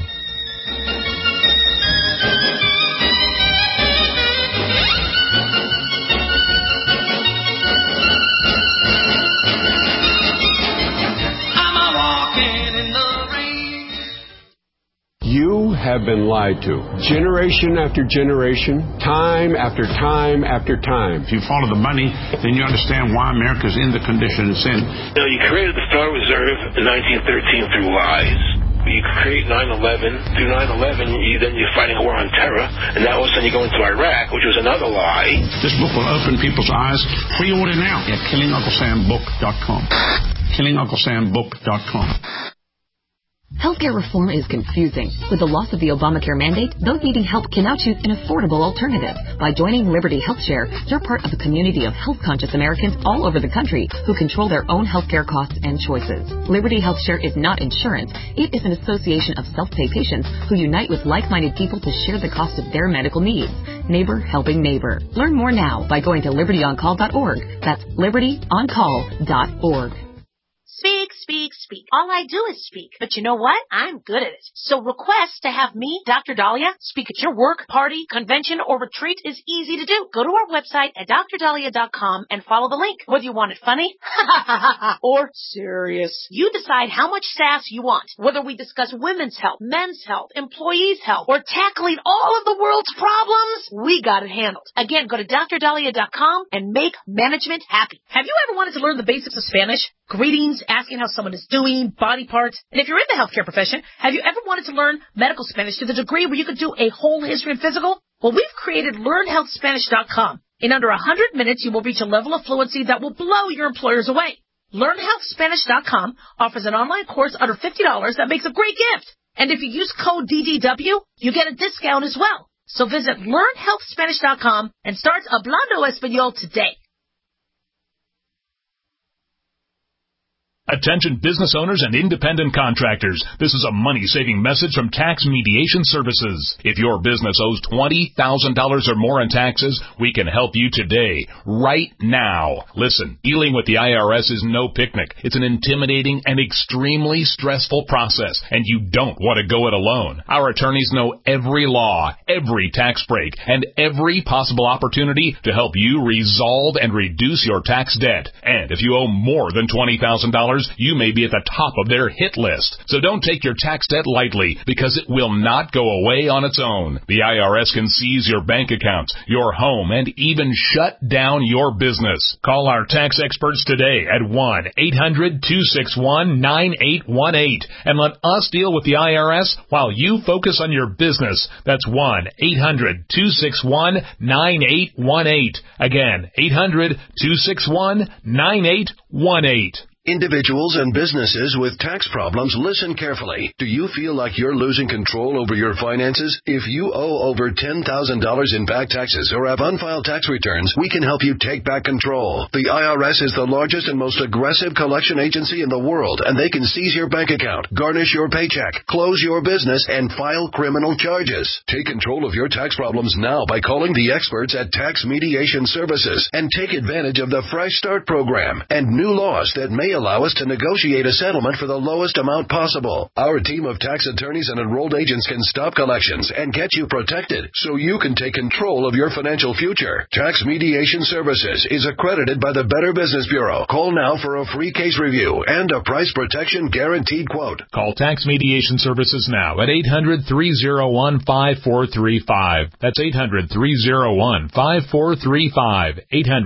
Speaker 15: You have been lied to. Generation after generation, time after time after time.
Speaker 16: If you follow the money, then you understand why America's in the condition it's in.
Speaker 17: You created the Federal Reserve in 1913 through lies. You create 9/11. Through 9/11, then you're fighting a war on terror, and now all of a sudden you go into Iraq, which was another lie.
Speaker 16: This book will open people's eyes. Pre-order now at KillingUncleSamBook.com. KillingUncleSamBook.com.
Speaker 18: Healthcare reform is confusing. With the loss of the Obamacare mandate, those needing help can now choose an affordable alternative. By joining Liberty HealthShare, you're part of a community of health-conscious Americans all over the country who control their own healthcare costs and choices. Liberty HealthShare is not insurance. It is an association of self-pay patients who unite with like-minded people to share the cost of their medical needs. Neighbor helping neighbor. Learn more now by going to libertyoncall.org. That's libertyoncall.org.
Speaker 19: Speak, speak, speak.
Speaker 4: speak. All I do is speak. But you know what? I'm good at it. So request to have me, Dr. Dahlia, speak at your work, party, convention, or retreat is easy to do. Go to our website at drdahlia.com and follow the link. Whether you want it funny or serious, you decide how much sass you want. Whether we discuss women's health, men's health, employees' health, or tackling all of the world's problems, we got it handled. Again, go to drdahlia.com and make management happy. Have you ever wanted to learn the basics of Spanish? Greetings, asking how someone is doing, body parts. And if you're in the healthcare profession, have you ever wanted to learn medical Spanish to the degree where you could do a whole history and physical? Well, we've created LearnHealthSpanish.com. In under 100 minutes, you will reach a level of fluency that will blow your employers away. LearnHealthSpanish.com offers an online course under $50 that makes a great gift. And if you use code DDW, you get a discount as well. So visit LearnHealthSpanish.com and start Hablando Español today.
Speaker 7: Attention business owners and independent contractors. This is a money-saving message from Tax Mediation Services. If your business owes $20,000 or more in taxes, we can help you today, right now. Listen, dealing with the IRS is no picnic. It's an intimidating and extremely stressful process, and you don't want to go it alone. Our attorneys know every law, every tax break, and every possible opportunity to help you resolve and reduce your tax debt. And if you owe more than $20,000, you may be at the top of their hit list. So don't take your tax debt lightly, because it will not go away on its own. The IRS can seize your bank accounts, your home, and even shut down your business. Call our tax experts today at 1-800-261-9818 and let us deal with the IRS while you focus on your business. That's 1-800-261-9818. Again, 800-261-9818.
Speaker 9: Individuals and businesses with tax problems, listen carefully. Do you feel like you're losing control over your finances? If you owe over $10,000 in back taxes or have unfiled tax returns, we can help you take back control. The IRS is the largest and most aggressive collection agency in the world, and they can seize your bank account, garnish your paycheck, close your business, and file criminal charges. Take control of your tax problems now by calling the experts at Tax Mediation Services and take advantage of the Fresh Start program and new laws that may allow us to negotiate a settlement for the lowest amount possible. Our team of tax attorneys and enrolled agents can stop collections and get you protected so you can take control of your financial future. Tax Mediation Services is accredited by the Better Business Bureau. Call now for a free case review and a price protection guaranteed quote.
Speaker 7: Call Tax Mediation Services now at 800-301-5435. That's 800-301-5435.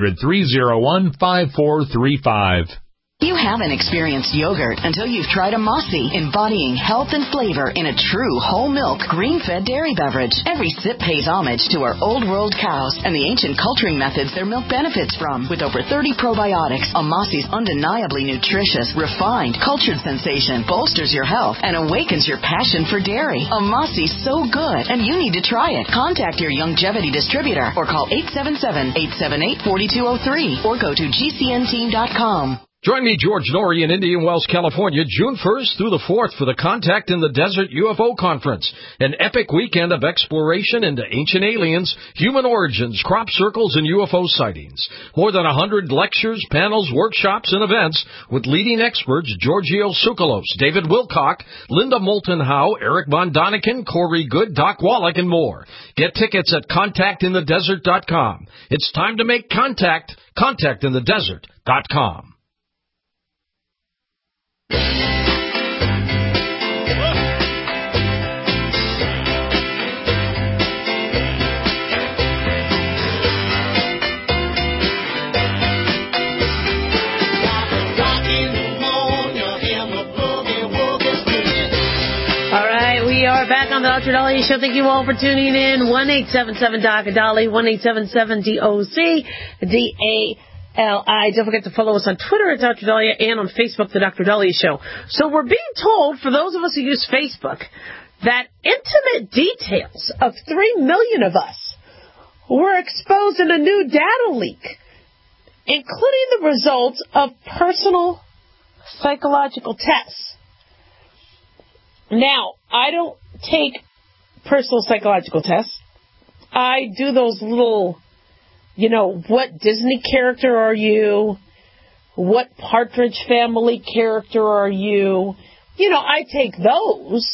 Speaker 7: 800-301-5435.
Speaker 19: You haven't experienced yogurt until you've tried a Mossy, embodying health and flavor in a true whole milk, green-fed dairy beverage. Every sip pays homage to our old world cows and the ancient culturing methods their milk benefits from. With over 30 probiotics, a Mossy's undeniably nutritious, refined, cultured sensation bolsters your health and awakens your passion for dairy. A Mossy's so good, and you need to try it. Contact your Youngevity distributor or call 877-878-4203 or go to gcnteam.com.
Speaker 20: Join me, George Norrie, in Indian Wells, California, June 1st through the 4th for the Contact in the Desert UFO Conference, an epic weekend of exploration into ancient aliens, human origins, crop circles, and UFO sightings. More than 100 lectures, panels, workshops, and events with leading experts Giorgio Tsoukalos, David Wilcock, Linda Moulton Howe, Eric Von Daniken, Corey Good, Doc Wallach, and more. Get tickets at contactinthedesert.com. It's time to make contact. Contactinthedesert.com.
Speaker 4: We are back on the Dr. Dahlia Show. Thank you all for tuning in. 1-877-DOC-DALI, 1-877-DOC-DALI. Don't forget to follow us on Twitter at Dr. Dahlia and on Facebook, The Dr. Dahlia Show. So we're being told, for those of us who use Facebook, that intimate details of 3 million of us were exposed in a new data leak, including the results of personal psychological tests. Now, I don't take personal psychological tests. I do those little, what Disney character are you? What Partridge Family character are you? You know, I take those.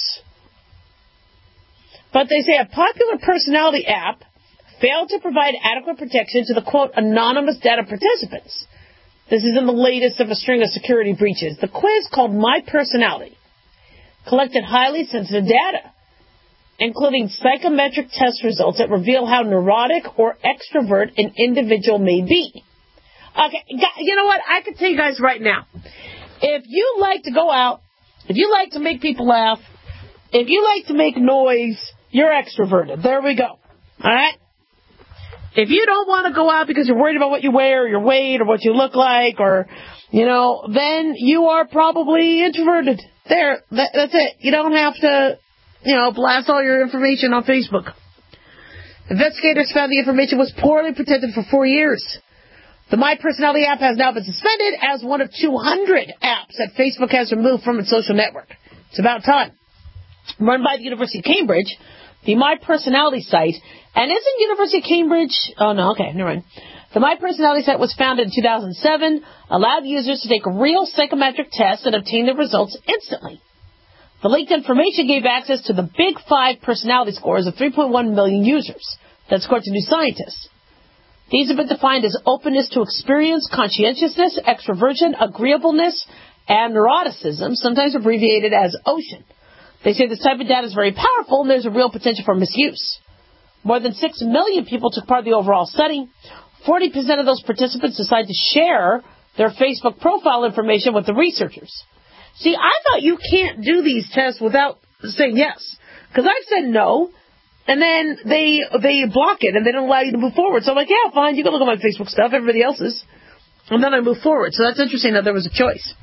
Speaker 4: But they say a popular personality app failed to provide adequate protection to the, quote, anonymous data participants. This is in the latest of a string of security breaches. The quiz, called My Personality, collected highly sensitive data, including psychometric test results that reveal how neurotic or extrovert an individual may be. Okay, you know what? I can tell you guys right now, if you like to go out, if you like to make people laugh, if you like to make noise, you're extroverted. There we go. All right? If you don't want to go out because you're worried about what you wear or your weight or what you look like or, you know, then you are probably introverted. There, that's it. You don't have to, you know, blast all your information on Facebook. Investigators found the information was poorly protected for 4 years. The My Personality app has now been suspended as one of 200 apps that Facebook has removed from its social network. It's about time. Run by the University of Cambridge, the My Personality site, and isn't University of Cambridge... Oh, no, okay, never mind. The My Personality site was founded in 2007, allowed users to take real psychometric tests and obtain the results instantly. The leaked information gave access to the Big Five personality scores of 3.1 million users. That's according to New Scientist. These have been defined as openness to experience, conscientiousness, extroversion, agreeableness, and neuroticism, sometimes abbreviated as OCEAN. They say this type of data is very powerful and there's a real potential for misuse. More than 6 million people took part in the overall study. 40% of those participants decided to share their Facebook profile information with the researchers. See, I thought you can't do these tests without saying yes. Because I've said no, and then they block it, and they don't allow you to move forward. So I'm like, yeah, fine, you can look at my Facebook stuff, everybody else's. And then I move forward. So that's interesting that there was a choice.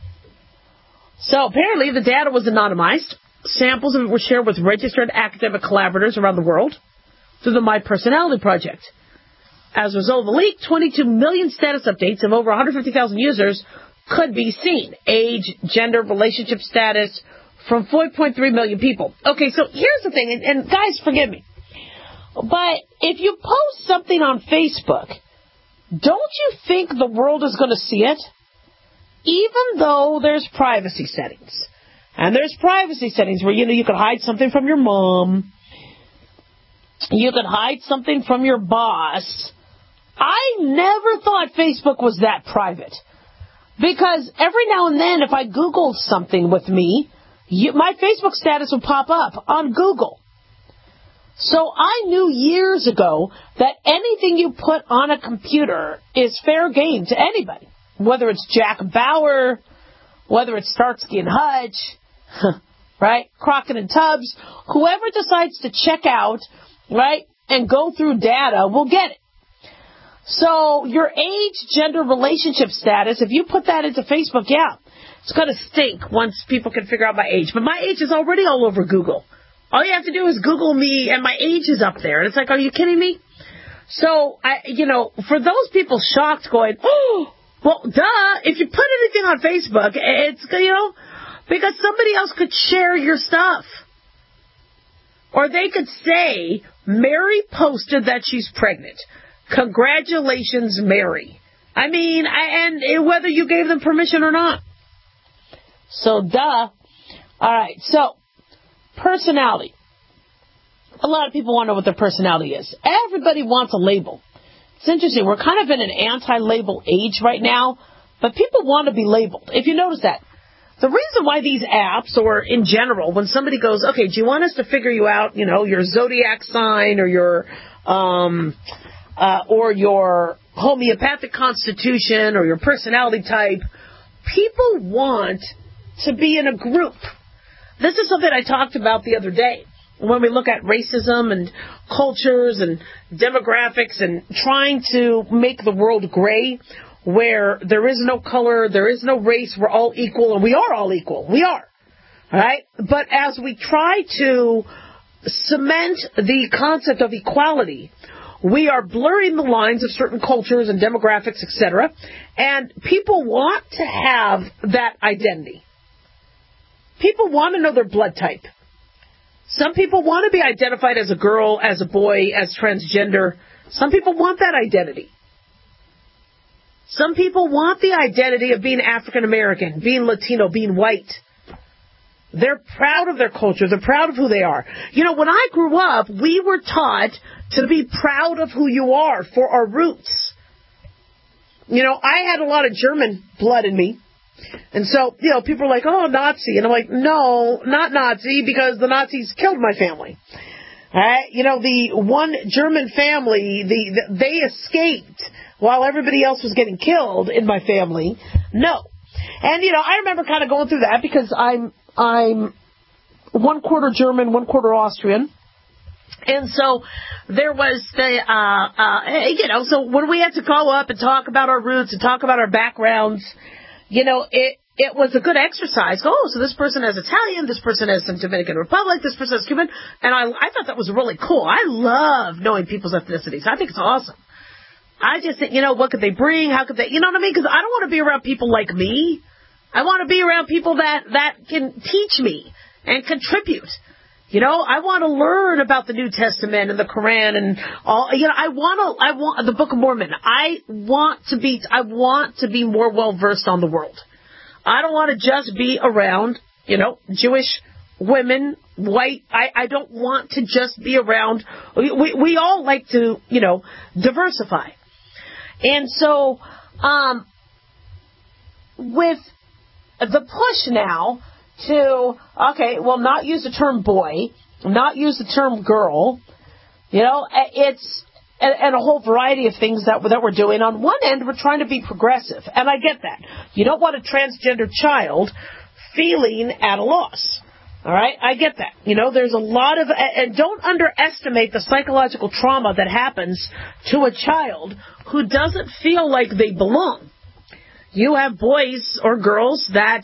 Speaker 4: So apparently the data was anonymized. Samples of it were shared with registered academic collaborators around the world through the My Personality Project. As a result of the leak, 22 million status updates of over 150,000 users could be seen. Age, gender, relationship status from 4.3 million people. Okay, so here's the thing, and guys, forgive me, but if you post something on Facebook, don't you think the world is going to see it? Even though there's privacy settings. And there's privacy settings where, you know, you could hide something from your mom. You could hide something from your boss. I never thought Facebook was that private. Because every now and then, if I Googled something with me, my Facebook status would pop up on Google. So I knew years ago that anything you put on a computer is fair game to anybody. Whether it's Jack Bauer, whether it's Starsky and Hutch, right, Crockett and Tubbs, whoever decides to check out, right, and go through data will get it. So your age, gender, relationship status, if you put that into Facebook, yeah, it's going to stink once people can figure out my age. But my age is already all over Google. All you have to do is Google me, and my age is up there. And it's like, are you kidding me? So, for those people shocked going, oh, well, duh, if you put anything on Facebook, it's, because somebody else could share your stuff. Or they could say, Mary posted that she's pregnant. Congratulations, Mary. I mean, and whether you gave them permission or not. So, duh. All right, so, personality. A lot of people want to know what their personality is. Everybody wants a label. It's interesting. We're kind of in an anti-label age right now, but people want to be labeled. If you notice that. The reason why these apps, or in general, when somebody goes, okay, do you want us to figure you out, your zodiac sign or your homeopathic constitution or your personality type, people want to be in a group. This is something I talked about the other day. When we look at racism and cultures and demographics and trying to make the world gray, where there is no color, there is no race, we're all equal, and we are all equal. We are. All right? But as we try to cement the concept of equality, we are blurring the lines of certain cultures and demographics, etc., and people want to have that identity. People want to know their blood type. Some people want to be identified as a girl, as a boy, as transgender. Some people want that identity. Some people want the identity of being African American, being Latino, being white. They're proud of their culture. They're proud of who they are. You know, when I grew up, we were taught to be proud of who you are for our roots. You know, I had a lot of German blood in me. And so, you know, people are like, oh, Nazi. And I'm like, no, not Nazi, because the Nazis killed my family. You know, the one German family, they escaped while everybody else was getting killed in my family. No. And, you know, I remember kind of going through that because I'm 1/4 German, 1/4 Austrian. And so there was the, you know, so when we had to go up and talk about our roots and talk about our backgrounds, you know, it was a good exercise. Oh, so this person is Italian, this person is from Dominican Republic, this person is Cuban. And I thought that was really cool. I love knowing people's ethnicities. I think it's awesome. I just think, you know, what could they bring? How could they, you know what I mean? Because I don't want to be around people like me. I want to be around people that can teach me and contribute. You know, I want to learn about the New Testament and the Quran and all. You know, I want the Book of Mormon. I want to be more well versed on the world. I don't want to just be around, you know, Jewish women, white. I don't want to just be around. We all like to, you know, diversify. And so, with the push now to, okay, well, not use the term boy, not use the term girl, you know, it's, and a whole variety of things that we're doing. On one end, we're trying to be progressive, and I get that. You don't want a transgender child feeling at a loss. All right? I get that. You know, there's a lot of, and don't underestimate the psychological trauma that happens to a child who doesn't feel like they belong. You have boys or girls that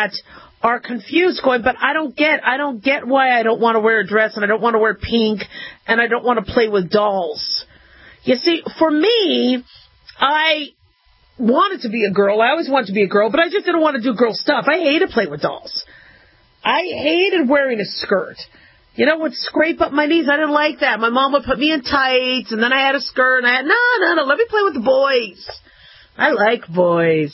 Speaker 4: are confused going, but I don't get why I don't want to wear a dress and I don't want to wear pink and I don't want to play with dolls. You see, for me, I wanted to be a girl. I always wanted to be a girl, but I just didn't want to do girl stuff. I hated playing with dolls. I hated wearing a skirt. You know, would scrape up my knees. I didn't like that. My mom would put me in tights, and then I had a skirt, and I had, no, let me play with the boys. I like boys.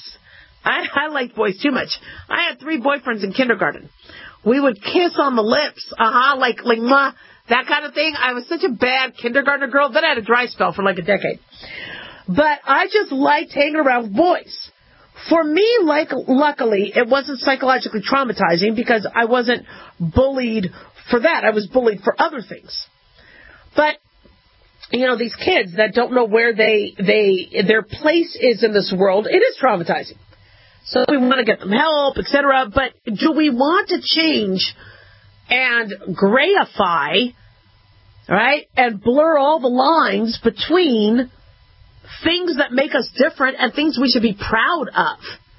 Speaker 4: I liked boys too much. I had 3 boyfriends in kindergarten. We would kiss on the lips, like mwah, that kind of thing. I was such a bad kindergartner girl. Then I had a dry spell for like a decade. But I just liked hanging around with boys. For me, luckily, it wasn't psychologically traumatizing because I wasn't bullied for that. I was bullied for other things. But, you know, these kids that don't know where their place is in this world, it is traumatizing. So we want to get them help, etc. But do we want to change and grayify, right, and blur all the lines between things that make us different and things we should be proud of?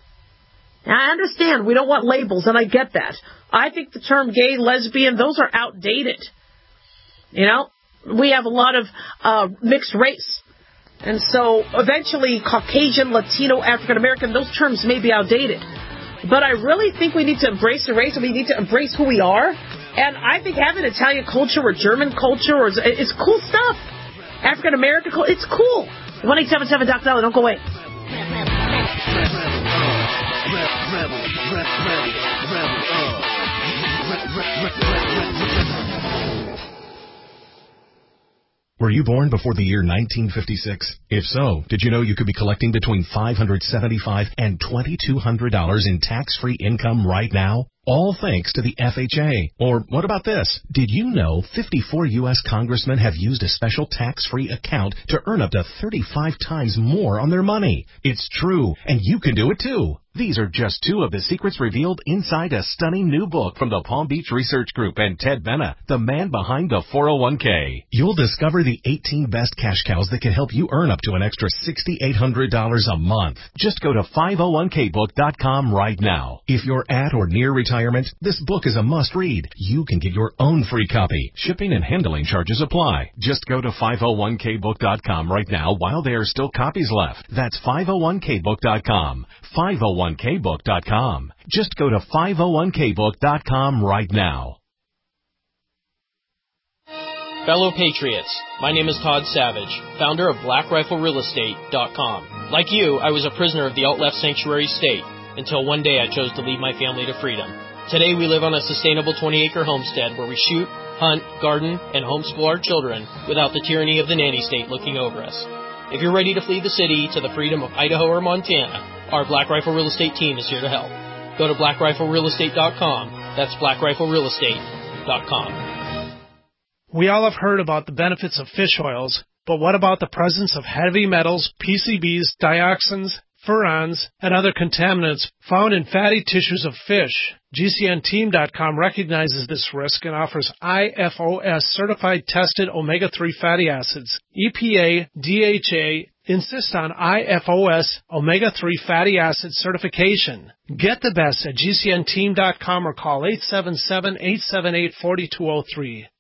Speaker 4: Now, I understand we don't want labels, and I get that. I think the term gay, lesbian, those are outdated. You know, we have a lot of mixed race. And so eventually Caucasian, Latino, African American, those terms may be outdated. But I really think we need to embrace the race and we need to embrace who we are. And I think having Italian culture or German culture is cool stuff. African American culture, it's cool. 1-877 Dr. Dollar, don't go away.
Speaker 21: Were you born before the year 1956? If so, did you know you could be collecting between $575 and $2,200 in tax-free income right now? All thanks to the FHA. Or what about this? Did you know 54 U.S. congressmen have used a special tax-free account to earn up to 35 times more on their money? It's true, and you can do it too. These are just 2 of the secrets revealed inside a stunning new book from the Palm Beach Research Group and Ted Benna, the man behind the 401k. You'll discover the 18 best cash cows that can help you earn up to an extra $6,800 a month. Just go to 501kbook.com right now. If you're at or near retirement, this book is a must-read. You can get your own free copy. Shipping and handling charges apply. Just go to 501kbook.com right now while there are still copies left. That's 501kbook.com. 501kbook.com. Just go to 501kbook.com right now.
Speaker 22: Fellow Patriots, my name is Todd Savage, founder of BlackRifleRealEstate.com.
Speaker 2: Like you, I was a prisoner of the alt-left sanctuary state until one day I chose to lead my family to freedom. Today we live on a sustainable 20-acre homestead where we shoot, hunt, garden, and homeschool our children without the tyranny of the nanny state looking over us. If you're ready to flee the city to the freedom of Idaho or Montana, our Black Rifle Real Estate team is here to help. Go to blackriflerealestate.com. That's blackriflerealestate.com.
Speaker 22: We all have heard about the benefits of fish oils, but what about the presence of heavy metals, PCBs, dioxins, furans, and other contaminants found in fatty tissues of fish? GCNteam.com recognizes this risk and offers IFOS certified tested omega-3 fatty acids. EPA, DHA insist on IFOS omega-3 fatty acid certification. Get the best at GCNteam.com or call 877-878-4203.